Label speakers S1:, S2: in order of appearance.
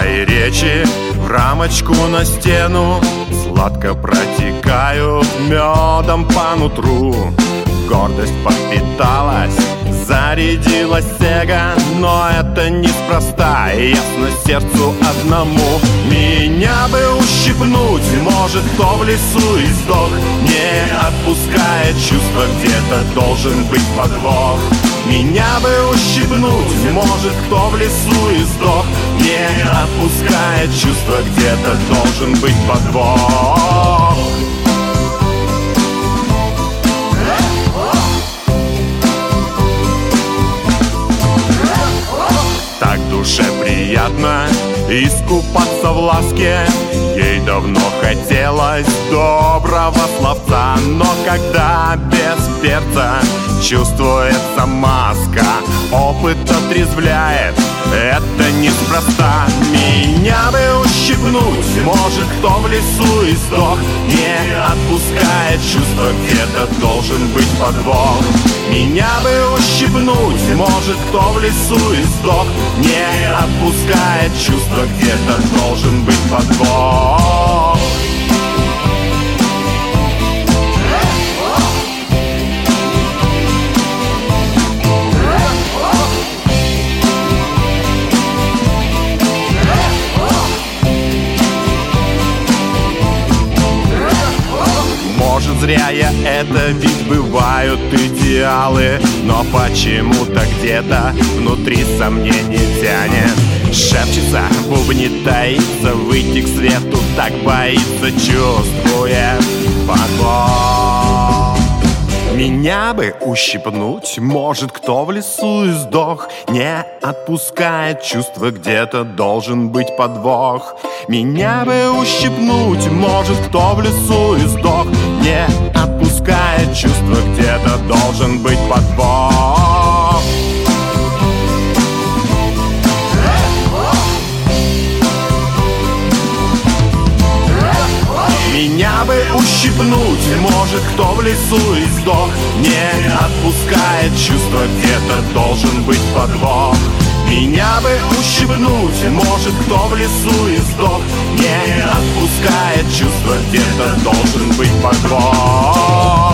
S1: Твои речи в рамочку на стену сладко протекают медом по нутру. Гордость подпиталась, зарядилась эго, но это неспроста, ясно сердцу одному. Меня бы ущипнуть, может, кто в лесу и сдох, не отпускает чувство, где-то должен быть подвох. Меня бы ущипнуть, может, кто в лесу и сдох, не отпускает чувство, где-то должен быть подвох. Так душе приятно искупаться в ласке, ей давно хотелось доброго словца. Но когда без перца чувствуется маска, опыт отрезвляет, это неспроста. Меня бы ущипнуть, может, кто в лесу и сдох, не отпускает чувство, где-то должен быть подвох. Меня бы ущипнуть, может, кто в лесу и сдох, не отпускает чувство, где-то должен быть подвох. Может, зря я это, ведь бывают идеалы, но почему-то где-то внутри сомнений тянет. Шепчется, бубнит, таится, выйти к свету так боится, чувствует подвох. Меня бы ущипнуть, может, кто в лесу и сдох, не отпускает чувство, где-то должен быть подвох. Меня бы ущипнуть, может, кто в лесу и сдох, не отпускает чувство, где-то должен быть подвох. Меня бы ущипнуть, может, кто в лесу и сдох, не отпускает чувство, где-то должен быть подвох. Меня бы ущипнуть, может, кто в лесу и сдох, не отпускает чувство, где-то должен быть подвох.